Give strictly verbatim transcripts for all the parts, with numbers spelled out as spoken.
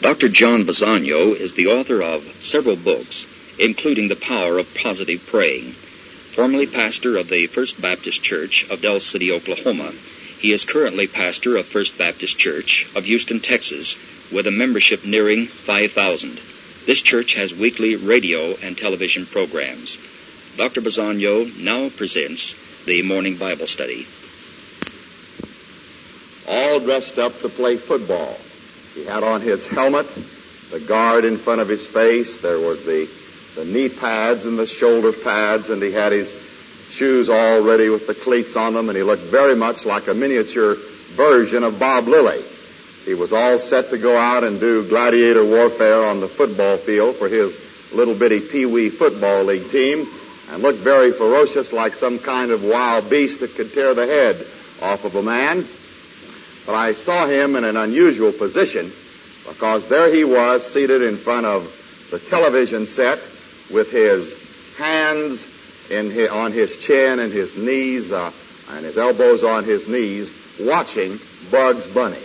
Doctor John Bisagno is the author of several books, including The Power of Positive Praying. Formerly pastor of the First Baptist Church of Del City, Oklahoma, he is currently pastor of First Baptist Church of Houston, Texas, with a membership nearing five thousand. This church has weekly radio and television programs. Doctor Bisagno now presents the Morning Bible Study. All dressed up to play football. He had on his helmet, the guard in front of his face. There was the, the knee pads and the shoulder pads, and he had his shoes all ready with the cleats on them, and he looked very much like a miniature version of Bob Lilly. He was all set to go out and do gladiator warfare on the football field for his little bitty Pee-wee football league team, and looked very ferocious, like some kind of wild beast that could tear the head off of a man. But I saw him in an unusual position, because there he was seated in front of the television set with his hands in his, on his chin and his knees uh, and his elbows on his knees, watching Bugs Bunny.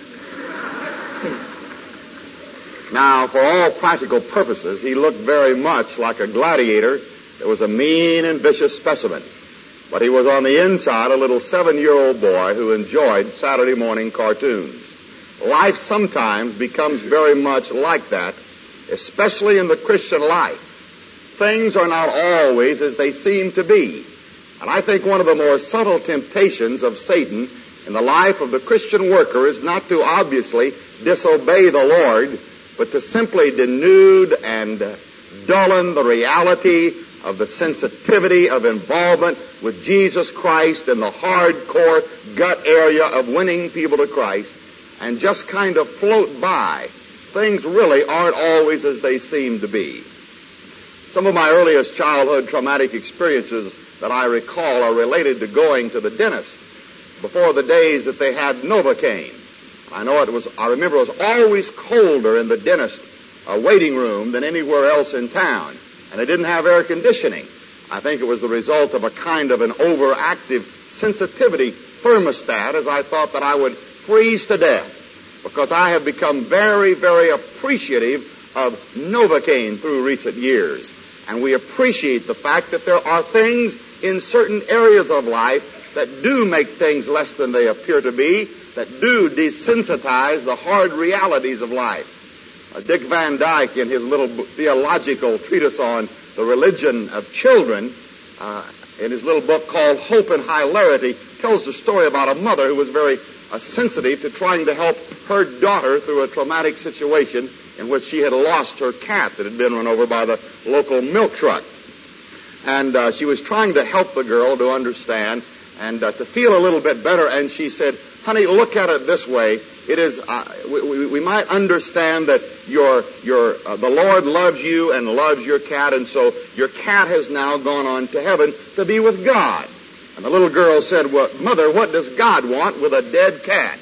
Now, for all practical purposes, he looked very much like a gladiator that was a mean and vicious specimen. But he was on the inside a little seven-year-old boy who enjoyed Saturday morning cartoons. Life sometimes becomes very much like that, especially in the Christian life. Things are not always as they seem to be. And I think one of the more subtle temptations of Satan in the life of the Christian worker is not to obviously disobey the Lord, but to simply denude and dullen the reality of the sensitivity of involvement with Jesus Christ in the hardcore gut area of winning people to Christ, and just kind of float by. Things really aren't always as they seem to be. Some of my earliest childhood traumatic experiences that I recall are related to going to the dentist before the days that they had Novocaine. I know it was, I remember it was always colder in the dentist uh, waiting room than anywhere else in town. And they didn't have air conditioning. I think it was the result of a kind of an overactive sensitivity thermostat, as I thought that I would freeze to death, because I have become very, very appreciative of Novocaine through recent years. And we appreciate the fact that there are things in certain areas of life that do make things less than they appear to be, that do desensitize the hard realities of life. Uh, Dick Van Dyke, in his little theological treatise on the religion of children, uh, in his little book called Hope and Hilarity, tells the story about a mother who was very uh, sensitive to trying to help her daughter through a traumatic situation in which she had lost her cat that had been run over by the local milk truck. And uh, she was trying to help the girl to understand and uh, to feel a little bit better, and she said, "Honey, look at it this way. It is, uh, we, we might understand that your, your, uh, the Lord loves you and loves your cat, and so your cat has now gone on to heaven to be with God." And the little girl said, "Well, Mother, what does God want with a dead cat?"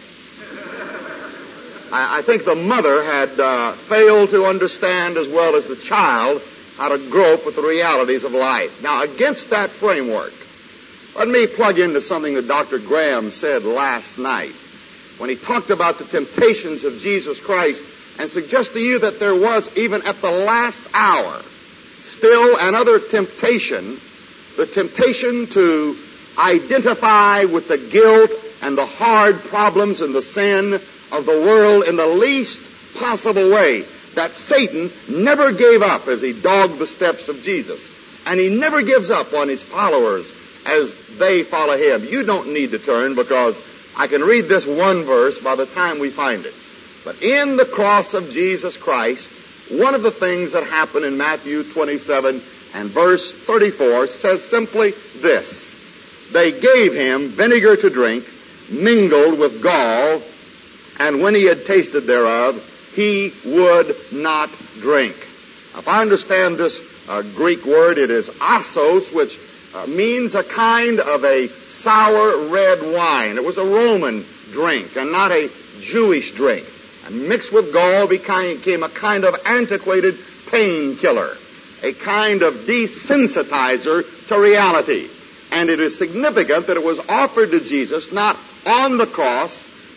I, I think the mother had uh, failed to understand, as well as the child, how to grope with the realities of life. Now, against that framework, let me plug into something that Doctor Graham said last night when he talked about the temptations of Jesus Christ, and suggest to you that there was, even at the last hour, still another temptation, the temptation to identify with the guilt and the hard problems and the sin of the world in the least possible way. That Satan never gave up as he dogged the steps of Jesus. And he never gives up on his followers as they follow him. You don't need to turn, because I can read this one verse by the time we find it. But in the cross of Jesus Christ, one of the things that happened in Matthew twenty-seven and verse thirty-four says simply this: "They gave him vinegar to drink, mingled with gall, and when he had tasted thereof, he would not drink." Now, if I understand this uh, Greek word, it is assos, which uh, means a kind of a sour red wine. It was a Roman drink and not a Jewish drink. And mixed with gall became a kind of antiquated painkiller, a kind of desensitizer to reality. And it is significant that it was offered to Jesus not on the cross,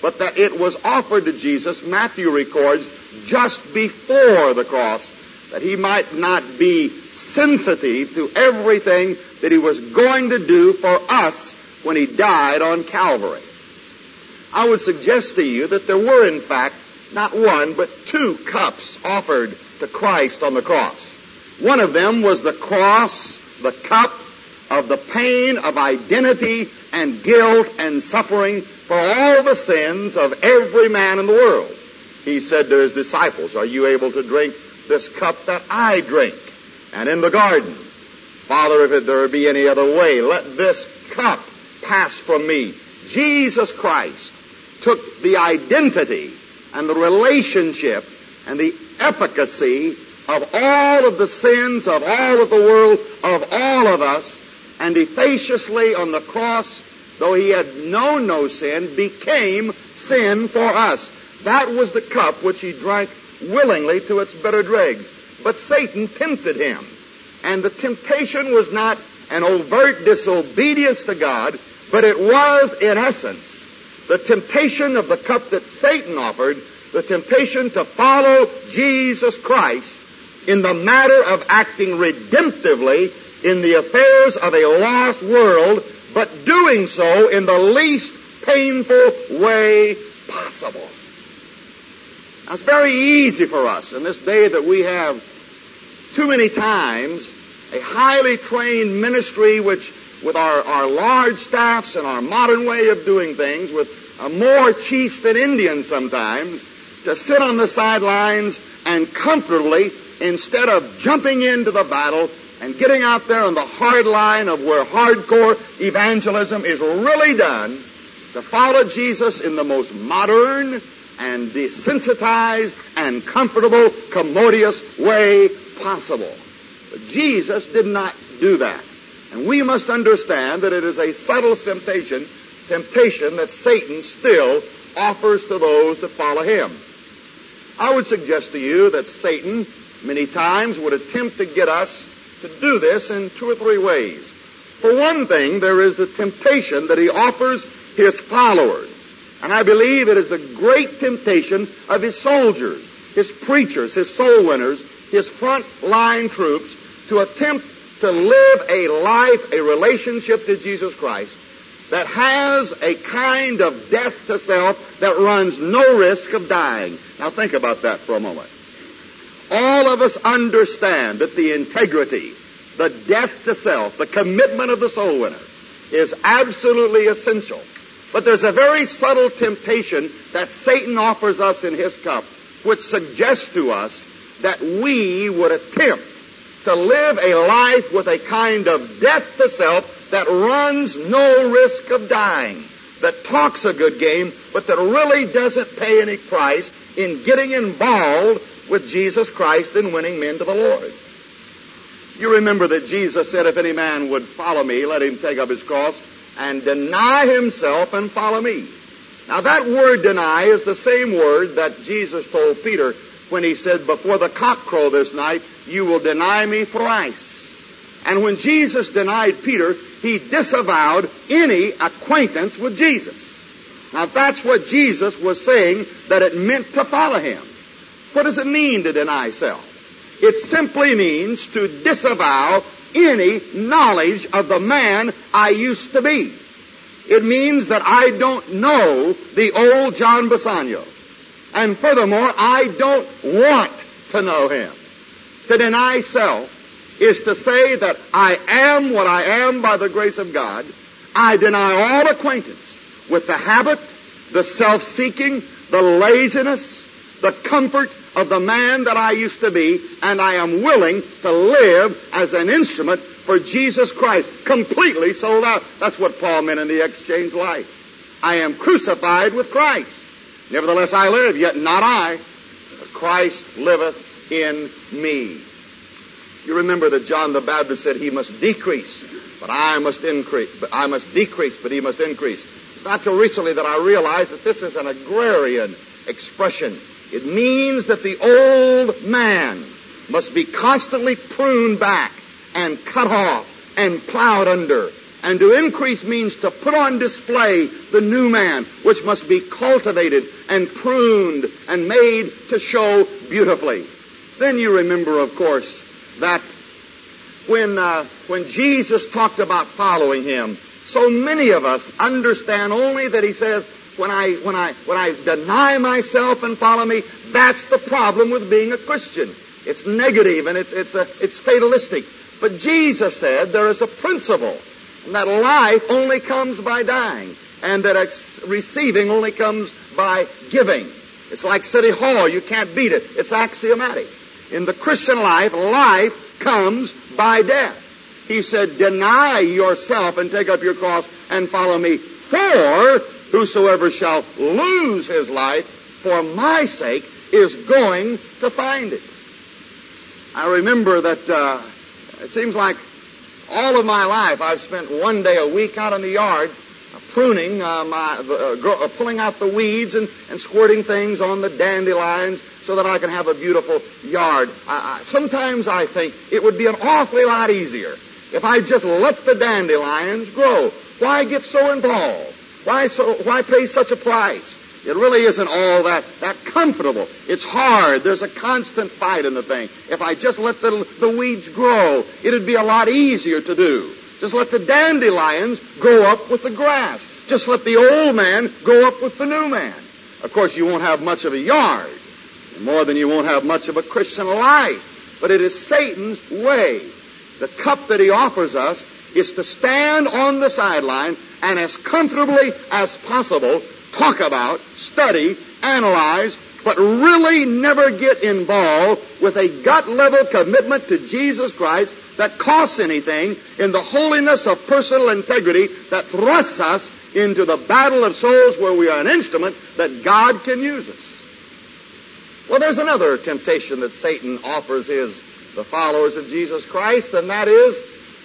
but that it was offered to Jesus, Matthew records, just before the cross, that he might not be sensitive to everything that he was going to do for us when he died on Calvary. I would suggest to you that there were, in fact, not one, but two cups offered to Christ on the cross. One of them was the cross, the cup of the pain of identity and guilt and suffering for all the sins of every man in the world. He said to his disciples, "Are you able to drink this cup that I drink?" And in the garden, "Father, if there be any other way, let this cup pass from me." Jesus Christ took the identity and the relationship and the efficacy of all of the sins of all of the world, of all of us, and efficaciously on the cross, though he had known no sin, became sin for us. That was the cup which he drank willingly to its bitter dregs. But Satan tempted him. And the temptation was not an overt disobedience to God, but it was, in essence, the temptation of the cup that Satan offered, the temptation to follow Jesus Christ in the matter of acting redemptively in the affairs of a lost world, but doing so in the least painful way possible. Now, it's very easy for us in this day that we have too many times a highly trained ministry which, with our, our large staffs and our modern way of doing things, with uh, more chiefs than Indians sometimes, to sit on the sidelines and comfortably, instead of jumping into the battle and getting out there on the hard line of where hardcore evangelism is really done, to follow Jesus in the most modern and desensitized and comfortable, commodious way possible. But Jesus did not do that. And we must understand that it is a subtle temptation, temptation that Satan still offers to those that follow him. I would suggest to you that Satan many times would attempt to get us to do this in two or three ways. For one thing, there is the temptation that he offers his followers. And I believe it is the great temptation of his soldiers, his preachers, his soul winners, his front-line troops, to attempt to live a life, a relationship to Jesus Christ that has a kind of death to self that runs no risk of dying. Now think about that for a moment. All of us understand that the integrity, the death to self, the commitment of the soul winner is absolutely essential. But there's a very subtle temptation that Satan offers us in his cup, which suggests to us that we would attempt to live a life with a kind of death to self that runs no risk of dying, that talks a good game, but that really doesn't pay any price in getting involved with Jesus Christ and winning men to the Lord. You remember that Jesus said, "If any man would follow me, let him take up his cross and deny himself and follow me." Now that word deny is the same word that Jesus told Peter when he said, "Before the cock crow this night, you will deny me thrice." And when Jesus denied Peter, he disavowed any acquaintance with Jesus. Now that's what Jesus was saying that it meant to follow him. What does it mean to deny self? It simply means to disavow any knowledge of the man I used to be. It means that I don't know the old John Bassanio. And furthermore, I don't want to know him. To deny self is to say that I am what I am by the grace of God. I deny all acquaintance with the habit, the self-seeking, the laziness, the comfort of the man that I used to be, and I am willing to live as an instrument for Jesus Christ, completely sold out. That's what Paul meant in the exchange life. I am crucified with Christ. Nevertheless I live, yet not I, but Christ liveth in me. You remember that John the Baptist said he must decrease, but I must increase. But I must decrease, but he must increase. It's not till recently that I realized that this is an agrarian expression. It means that the old man must be constantly pruned back and cut off and plowed under And to increase means to put on display the new man, which must be cultivated and pruned and made to show beautifully. Then you remember, of course, that when uh, when Jesus talked about following him, so many of us understand only that he says, when I when I when I deny myself and follow me, that's the problem with being a Christian. It's negative and it's it's a, it's fatalistic. But Jesus said there is a principle, and that life only comes by dying, and that ex- receiving only comes by giving. It's like City Hall. You can't beat it. It's axiomatic. In the Christian life, life comes by death. He said, deny yourself and take up your cross and follow me. For whosoever shall lose his life for my sake is going to find it. I remember that uh, it seems like all of my life I've spent one day a week out in the yard uh, pruning, uh, my, uh, gro- uh, pulling out the weeds and, and squirting things on the dandelions so that I can have a beautiful yard. Uh, sometimes I think it would be an awfully lot easier if I just let the dandelions grow. Why get so involved? Why so? Why pay such a price? It really isn't all that, that comfortable. It's hard. There's a constant fight in the thing. If I just let the, the weeds grow, it'd be a lot easier to do. Just let the dandelions grow up with the grass. Just let the old man grow up with the new man. Of course, you won't have much of a yard, more than you won't have much of a Christian life. But it is Satan's way. The cup that he offers us is to stand on the sideline and as comfortably as possible talk about, study, analyze, but really never get involved with a gut-level commitment to Jesus Christ that costs anything in the holiness of personal integrity that thrusts us into the battle of souls where we are an instrument that God can use us. Well, there's another temptation that Satan offers his the followers of Jesus Christ, and that is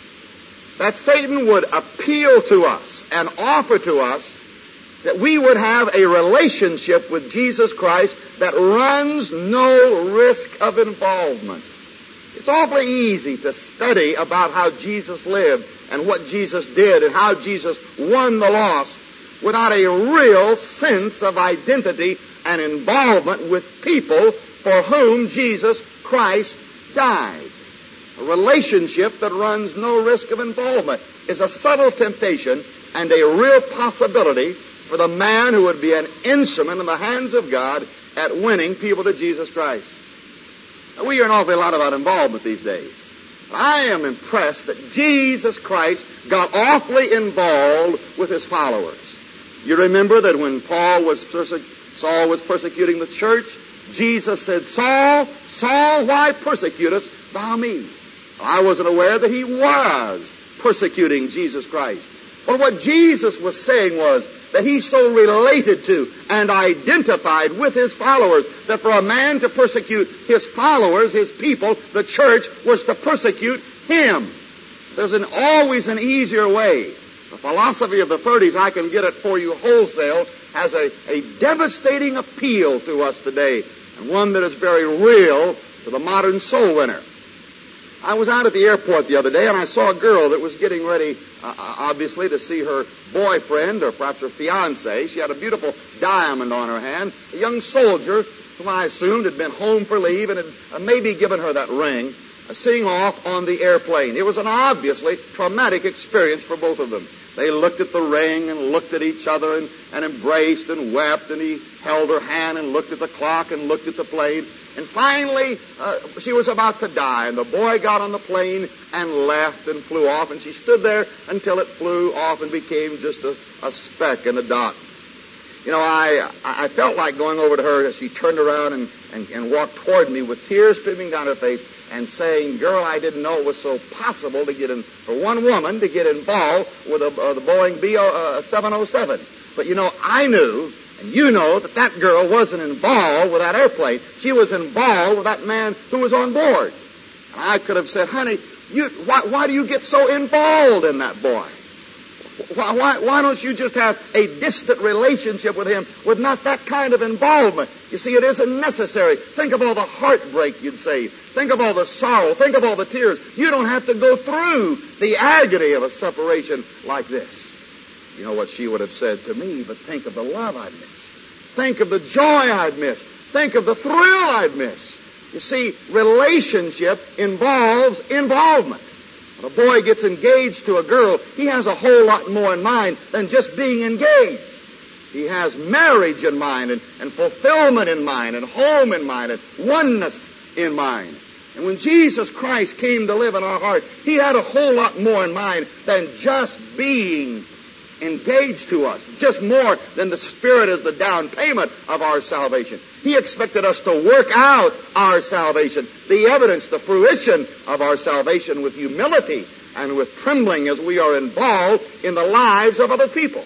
that Satan would appeal to us and offer to us that we would have a relationship with Jesus Christ that runs no risk of involvement. It's awfully easy to study about how Jesus lived and what Jesus did and how Jesus won the lost without a real sense of identity and involvement with people for whom Jesus Christ died. A relationship that runs no risk of involvement is a subtle temptation and a real possibility for the man who would be an instrument in the hands of God at winning people to Jesus Christ. Now, we hear an awful lot about involvement these days. I am impressed that Jesus Christ got awfully involved with his followers. You remember that when Paul was perse- Saul was persecuting the church, Jesus said, Saul, Saul, why persecutest thou me? Well, I wasn't aware that he was persecuting Jesus Christ. But what Jesus was saying was that he so related to and identified with his followers that for a man to persecute his followers, his people, the church, was to persecute him. There's an, always an easier way. The philosophy of the thirties, I can get it for you wholesale, has a, a devastating appeal to us today, and one that is very real to the modern soul winner. I was out at the airport the other day, and I saw a girl that was getting ready, uh, obviously, to see her boyfriend, or perhaps her fiancé. She had a beautiful diamond on her hand. A young soldier, whom I assumed had been home for leave and had uh, maybe given her that ring, uh, seeing off on the airplane. It was an obviously traumatic experience for both of them. They looked at the ring and looked at each other and, and embraced and wept, and he held her hand and looked at the clock and looked at the plane. And finally, uh, she was about to die, and the boy got on the plane and left and flew off, and she stood there until it flew off and became just a, a speck and a dot. You know, I I felt like going over to her as she turned around and, and, and walked toward me with tears streaming down her face and saying, girl, I didn't know it was so possible to get in, for one woman to get involved with a, uh, the Boeing B seven oh seven. But, you know, I knew, and you know, that that girl wasn't involved with that airplane. She was involved with that man who was on board. And I could have said, honey, you, why, why do you get so involved in that boy? Why, why, why don't you just have a distant relationship with him with not that kind of involvement? You see, it isn't necessary. Think of all the heartbreak you'd save. Think of all the sorrow. Think of all the tears. You don't have to go through the agony of a separation like this. You know what she would have said to me, but think of the love I'd miss. Think of the joy I'd miss. Think of the thrill I'd miss. You see, relationship involves involvement. When a boy gets engaged to a girl, he has a whole lot more in mind than just being engaged. He has marriage in mind and, and fulfillment in mind and home in mind and oneness in mind. And when Jesus Christ came to live in our heart, he had a whole lot more in mind than just being engaged to us, just more than the Spirit as the down payment of our salvation. He expected us to work out our salvation, the evidence, the fruition of our salvation with humility and with trembling as we are involved in the lives of other people.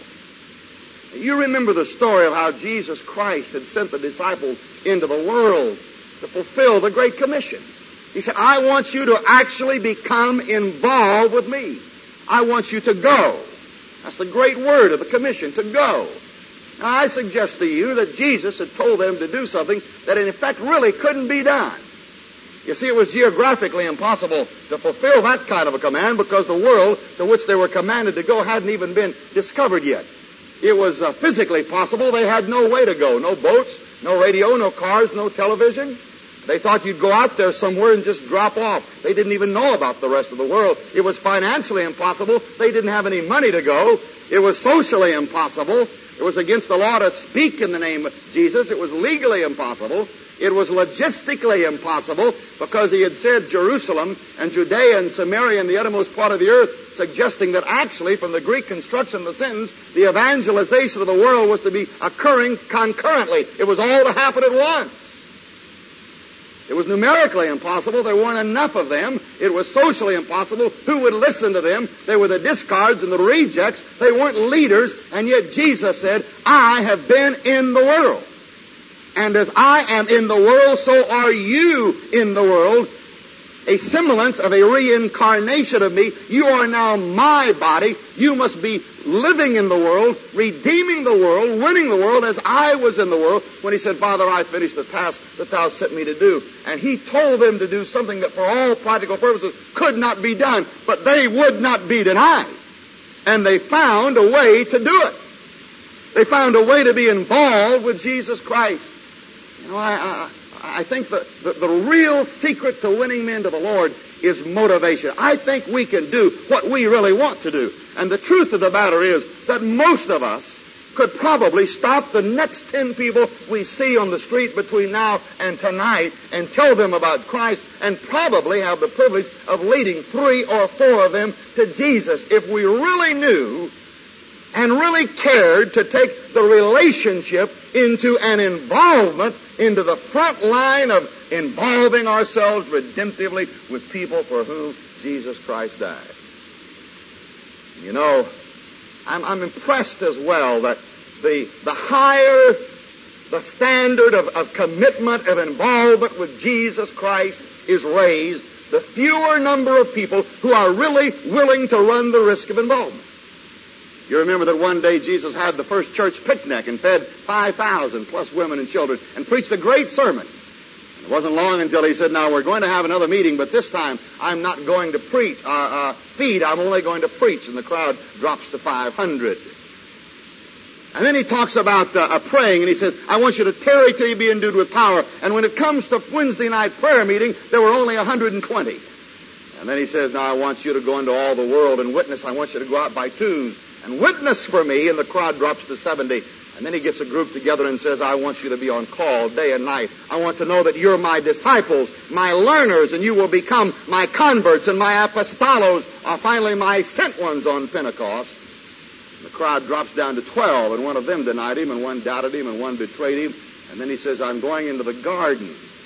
You remember the story of how Jesus Christ had sent the disciples into the world to fulfill the Great Commission. He said, I want you to actually become involved with me. I want you to go. That's the great word of the commission, to go. Now, I suggest to you that Jesus had told them to do something that in effect really couldn't be done. You see, it was geographically impossible to fulfill that kind of a command because the world to which they were commanded to go hadn't even been discovered yet. It was uh, physically possible. They had no way to go. No boats, no radio, no cars, no television. They thought you'd go out there somewhere and just drop off. They didn't even know about the rest of the world. It was financially impossible. They didn't have any money to go. It was socially impossible. It was against the law to speak in the name of Jesus. It was legally impossible. It was logistically impossible because he had said Jerusalem and Judea and Samaria and the uttermost part of the earth, suggesting that actually from the Greek construction of the sentence, the evangelization of the world was to be occurring concurrently. It was all to happen at once. It was numerically impossible. There weren't enough of them. It was socially impossible. Who would listen to them? They were the discards and the rejects. They weren't leaders. And yet Jesus said, I have been in the world. And as I am in the world, so are you in the world. A semblance of a reincarnation of me. You are now my body. You must be living in the world, redeeming the world, winning the world as I was in the world when he said, Father, I finished the task that thou sent me to do. And he told them to do something that for all practical purposes could not be done, but they would not be denied. And they found a way to do it. They found a way to be involved with Jesus Christ. You know, I... I I think the, the, the real secret to winning men to the Lord is motivation. I think we can do what we really want to do. And the truth of the matter is that most of us could probably stop the next ten people we see on the street between now and tonight and tell them about Christ and probably have the privilege of leading three or four of them to Jesus if we really knew and really cared to take the relationship into an involvement into the front line of involving ourselves redemptively with people for whom Jesus Christ died. You know, I'm, I'm impressed as well that the, the higher the standard of, of commitment, of involvement with Jesus Christ is raised, the fewer number of people who are really willing to run the risk of involvement. You remember that one day Jesus had the first church picnic and fed five thousand plus women and children and preached a great sermon. It wasn't long until he said, now we're going to have another meeting, but this time I'm not going to preach, uh, uh, feed, I'm only going to preach. And the crowd drops to five hundred. And then he talks about uh, praying, and he says, I want you to tarry till you be endued with power. And when it comes to Wednesday night prayer meeting, there were only one hundred twenty. And then he says, now I want you to go into all the world and witness. I want you to go out by twos and witness for me. And the crowd drops to seventy. And then he gets a group together and says, I want you to be on call day and night. I want to know that you're my disciples, my learners, and you will become my converts and my apostolos, or finally my sent ones on Pentecost. And the crowd drops down to twelve, and one of them denied him, and one doubted him, and one betrayed him. And then he says, I'm going into the garden,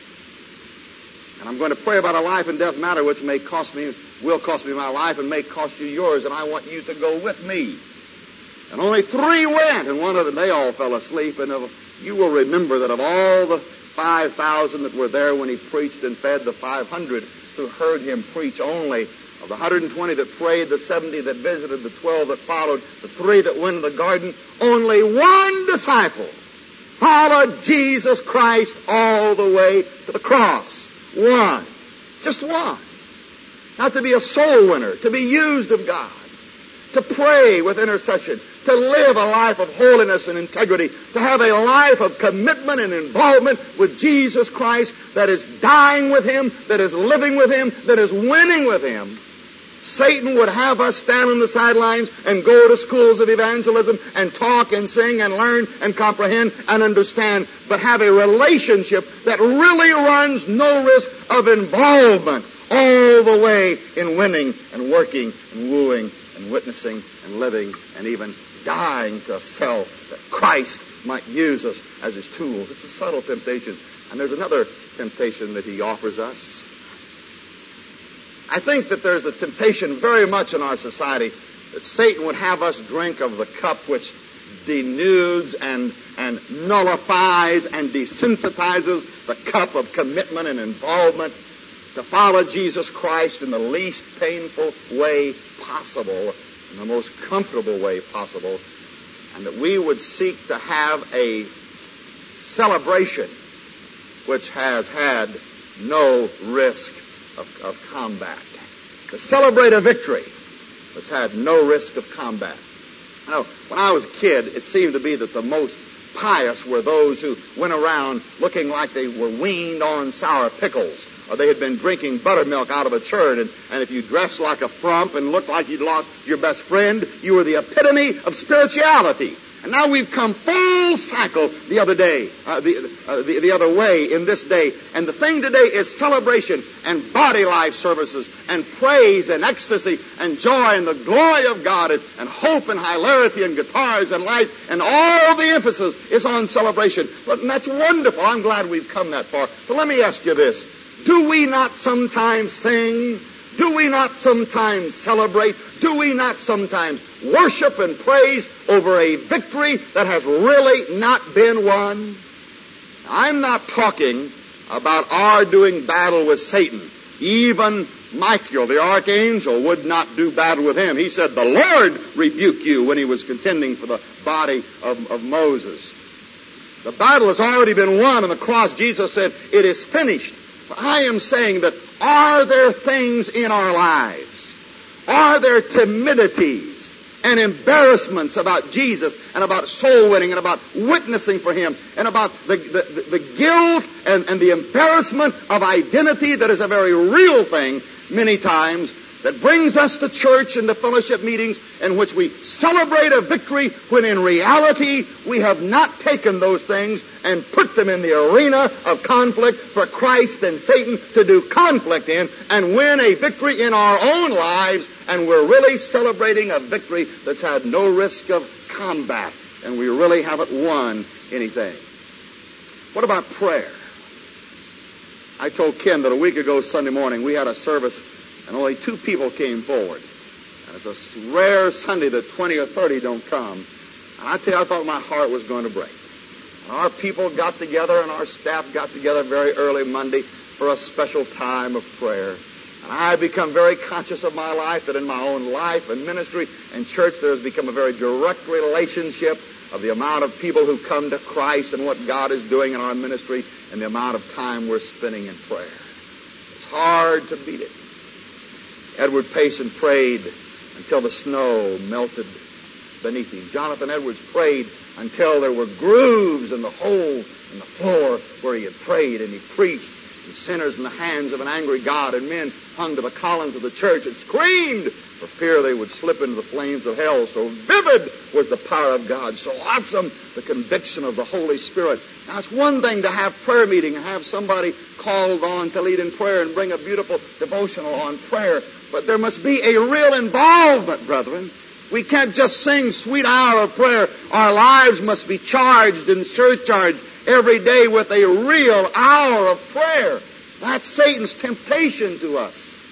and I'm going to pray about a life and death matter which may cost me, will cost me my life, and may cost you yours, and I want you to go with me. And only three went, and one of them, they all fell asleep. And of, you will remember that of all the five thousand that were there when he preached and fed the five hundred who heard him preach, only Of the one hundred twenty that prayed, the seventy that visited, the twelve that followed, the three that went to the garden, only one disciple followed Jesus Christ all the way to the cross. One. Just one. Not to be a soul winner, to be used of God, to pray with intercession, to live a life of holiness and integrity, to have a life of commitment and involvement with Jesus Christ that is dying with Him, that is living with Him, that is winning with Him. Satan would have us stand on the sidelines and go to schools of evangelism and talk and sing and learn and comprehend and understand, but have a relationship that really runs no risk of involvement all the way in winning and working and wooing and witnessing and living and even dying to self that Christ might use us as His tools. It's a subtle temptation. And there's another temptation that He offers us. I think that there's the temptation very much in our society that Satan would have us drink of the cup which denudes and, and nullifies and desensitizes the cup of commitment and involvement to follow Jesus Christ in the least painful way possible, in the most comfortable way possible, and that we would seek to have a celebration which has had no risk Of, of combat. To celebrate a victory that's had no risk of combat. You know, when I was a kid, it seemed to be that the most pious were those who went around looking like they were weaned on sour pickles, or they had been drinking buttermilk out of a churn, and, and if you dressed like a frump and looked like you'd lost your best friend, you were the epitome of spirituality. And now we've come full cycle the other day, uh, the, uh, the, the other way in this day. And the thing today is celebration and body life services and praise and ecstasy and joy and the glory of God and, and hope and hilarity and guitars and lights, and all the emphasis is on celebration. But and that's wonderful. I'm glad we've come that far. But let me ask you this. Do we not sometimes sing? Do we not sometimes celebrate? Do we not sometimes worship and praise over a victory that has really not been won? I'm not talking about our doing battle with Satan. Even Michael, the archangel, would not do battle with him. He said, "The Lord rebuke you," when he was contending for the body of, of Moses. The battle has already been won on the cross. Jesus said, "It is finished." But I am saying that, are there things in our lives? Are there timidities and embarrassments about Jesus and about soul winning and about witnessing for Him and about the, the, the guilt and, and the embarrassment of identity that is a very real thing many times, that brings us to church and to fellowship meetings in which we celebrate a victory when in reality we have not taken those things and put them in the arena of conflict for Christ and Satan to do conflict in and win a victory in our own lives, and we're really celebrating a victory that's had no risk of combat and we really haven't won anything. What about prayer? I told Ken that a week ago Sunday morning we had a service and only two people came forward. And it's a rare Sunday that twenty or thirty don't come. And I tell you, I thought my heart was going to break. And our people got together and our staff got together very early Monday for a special time of prayer. And I've become very conscious of my life, that in my own life and ministry and church there has become a very direct relationship of the amount of people who come to Christ and what God is doing in our ministry and the amount of time we're spending in prayer. It's hard to beat it. Edward Payson prayed until the snow melted beneath him. Jonathan Edwards prayed until there were grooves in the hole in the floor where he had prayed, and he preached, and sinners in the hands of an angry God, and men hung to the columns of the church and screamed for fear they would slip into the flames of hell. So vivid was the power of God, so awesome the conviction of the Holy Spirit. Now, it's one thing to have prayer meeting and have somebody called on to lead in prayer and bring a beautiful devotional on prayer, but there must be a real involvement, brethren. We can't just sing Sweet Hour of Prayer. Our lives must be charged and surcharged every day with a real hour of prayer. That's Satan's temptation to us.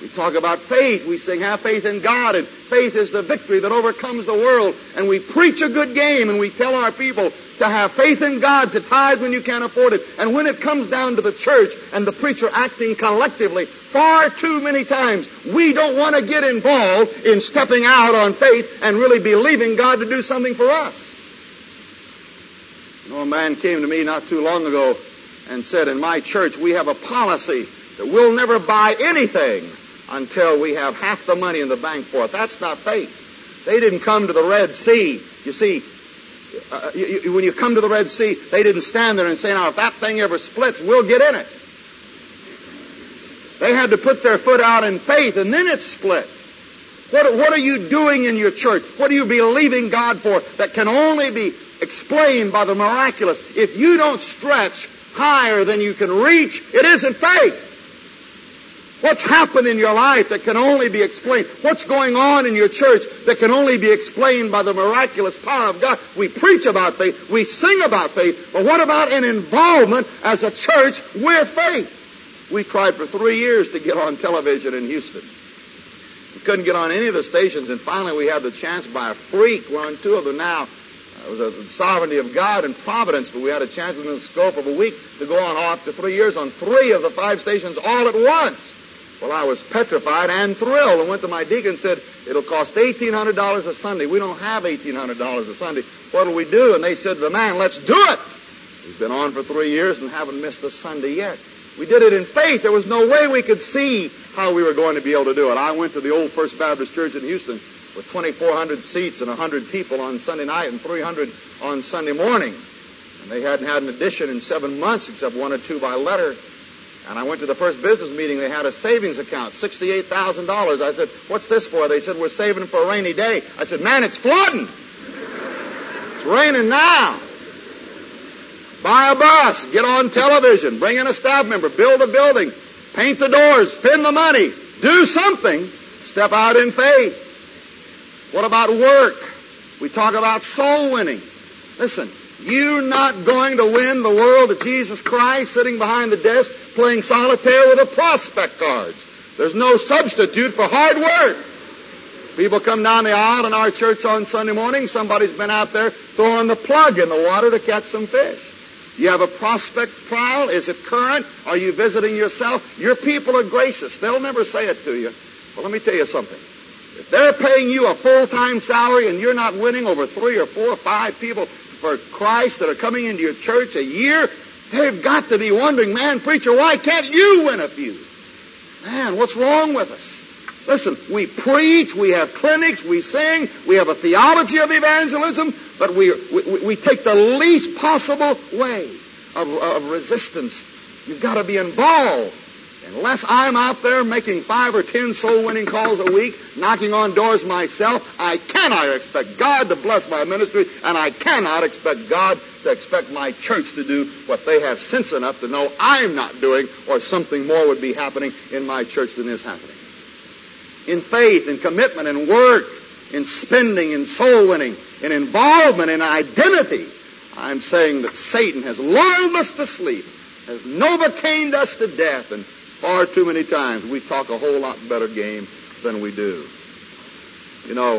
We talk about faith. We sing, have faith in God, and faith is the victory that overcomes the world. And we preach a good game, and we tell our people to have faith in God, to tithe when you can't afford it. And when it comes down to the church and the preacher acting collectively, far too many times we don't want to get involved in stepping out on faith and really believing God to do something for us. You know, a man came to me not too long ago and said, in my church we have a policy that we'll never buy anything until we have half the money in the bank for it. That's not faith. They didn't come to the Red Sea. You see, uh, you, you, when you come to the Red Sea, they didn't stand there and say, now if that thing ever splits, we'll get in it. They had to put their foot out in faith, and then it split. What, what are you doing in your church? What are you believing God for that can only be explained by the miraculous? If you don't stretch higher than you can reach, it isn't faith. What's happened in your life that can only be explained? What's going on in your church that can only be explained by the miraculous power of God? We preach about faith, we sing about faith, but what about an involvement as a church with faith? We tried for three years to get on television in Houston. We couldn't get on any of the stations, and finally we had the chance by a freak. We're on two of them now. It was the sovereignty of God and providence, but we had a chance within the scope of a week to go on off to three years on three of the five stations all at once. Well, I was petrified and thrilled and went to my deacon and said, it'll cost eighteen hundred dollars a Sunday. We don't have eighteen hundred dollars a Sunday. What'll we do? And they said to the man, let's do it. We've been on for three years and haven't missed a Sunday yet. We did it in faith. There was no way we could see how we were going to be able to do it. I went to the old First Baptist Church in Houston with twenty-four hundred seats and one hundred people on Sunday night and three hundred on Sunday morning. And they hadn't had an addition in seven months except one or two by letter. And I went to the first business meeting. They had a savings account, sixty-eight thousand dollars. I said, what's this for? They said, we're saving for a rainy day. I said, man, it's flooding. It's raining now. Buy a bus. Get on television. Bring in a staff member. Build a building. Paint the doors. Spend the money. Do something. Step out in faith. What about work? We talk about soul winning. Listen, you're not going to win the world to Jesus Christ sitting behind the desk playing solitaire with the prospect cards. There's no substitute for hard work. People come down the aisle in our church on Sunday morning. Somebody's been out there throwing the plug in the water to catch some fish. You have a prospect trial. Is it current? Are you visiting yourself? Your people are gracious. They'll never say it to you. Well, let me tell you something. If they're paying you a full-time salary and you're not winning over three or four or five people for Christ that are coming into your church a year, they've got to be wondering, man, preacher, why can't you win a few? Man, what's wrong with us? Listen, we preach, we have clinics, we sing, we have a theology of evangelism, but we we, we take the least possible way of, of resistance. You've got to be involved. Unless I'm out there making five or ten soul-winning calls a week, knocking on doors myself, I cannot expect God to bless my ministry, and I cannot expect God to expect my church to do what they have sense enough to know I'm not doing, or something more would be happening in my church than is happening. In faith, in commitment, in work, in spending, in soul-winning, in involvement, in identity, I'm saying that Satan has lulled us to sleep, has novocained us to death, and far too many times we talk a whole lot better game than we do. You know,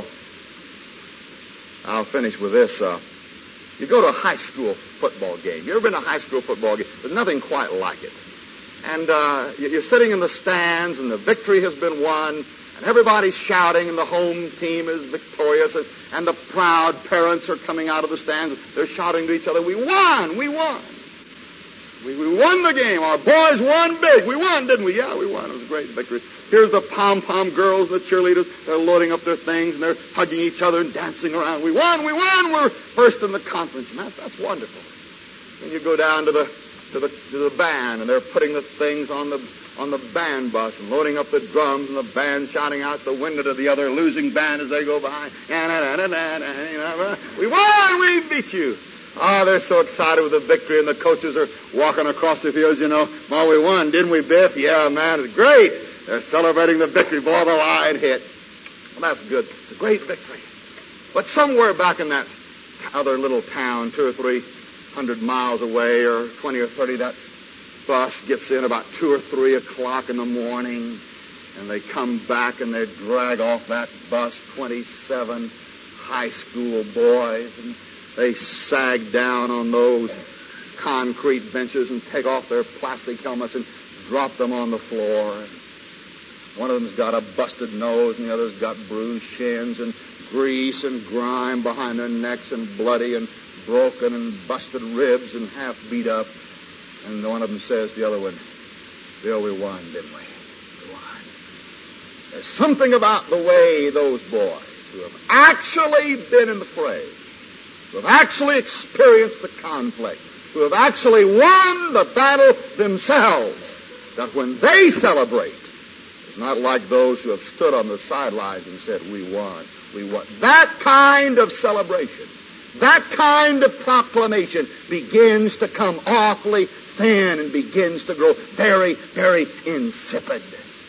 I'll finish with this. Uh, you go to a high school football game. You ever been to a high school football game? There's nothing quite like it. And uh, you're sitting in the stands, and the victory has been won, and everybody's shouting, and the home team is victorious, and, and the proud parents are coming out of the stands. They're shouting to each other, we won, we won. We, we won the game. Our boys won big. We won, didn't we? Yeah, we won. It was a great victory. Here's the pom-pom girls, the cheerleaders. They're loading up their things, and they're hugging each other and dancing around. We won, we won. We're first in the conference. And that, that's wonderful. Then you go down to the to the to the band, and they're putting the things on the on the band bus and loading up the drums, and the band shouting out the window to the other losing band as they go by. We won. We beat you. Oh, they're so excited with the victory, and the coaches are walking across the fields, you know. Well, we won, didn't we, Biff? Yeah, man, it's great. They're celebrating the victory. Boy, the line hit. Well, that's good. It's a great victory. But somewhere back in that other little town, two or three hundred miles away, or twenty or thirty, that bus gets in about two or three o'clock in the morning, And they come back and they drag off that bus twenty-seven high school boys, and they sag down on those concrete benches and take off their plastic helmets and drop them on the floor. One of them's got a busted nose and the other's got bruised shins and grease and grime behind their necks and bloody and broken and busted ribs and half beat up. And one of them says to the other one, "Bill, we won, didn't we? We won." There's something about the way those boys who have actually been in the fray, who have actually experienced the conflict, who have actually won the battle themselves, that when they celebrate, it's not like those who have stood on the sidelines and said, "We won, we won." That kind of celebration, that kind of proclamation begins to come awfully thin and begins to grow very, very insipid.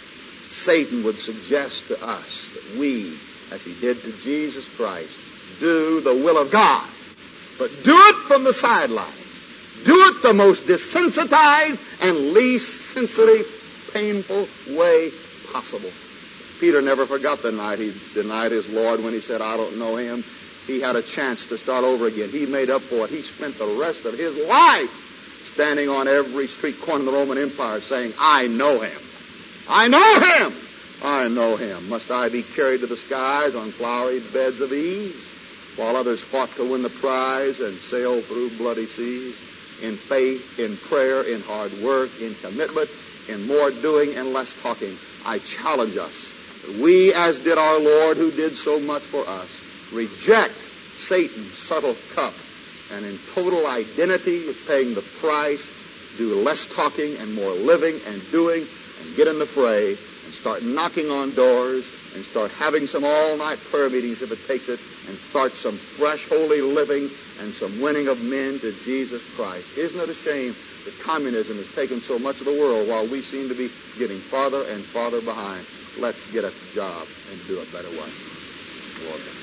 Satan would suggest to us that we, as he did to Jesus Christ, do the will of God, but do it from the sidelines. Do it the most desensitized and least sensitive, painful way possible. Peter never forgot the night he denied his Lord when he said, "I don't know him." He had a chance to start over again. He made up for it. He spent the rest of his life standing on every street corner of the Roman Empire saying, "I know him. I know him. I know him." Must I be carried to the skies on flowery beds of ease, while others fought to win the prize and sailed through bloody seas? In faith, in prayer, in hard work, in commitment, in more doing and less talking, I challenge us that we, as did our Lord who did so much for us, reject Satan's subtle cup and in total identity with paying the price, do less talking and more living and doing, and get in the fray and start knocking on doors and start having some all-night prayer meetings if it takes it, and start some fresh, holy living and some winning of men to Jesus Christ. Isn't it a shame that communism has taken so much of the world while we seem to be getting farther and farther behind? Let's get a job and do it better way. Lord.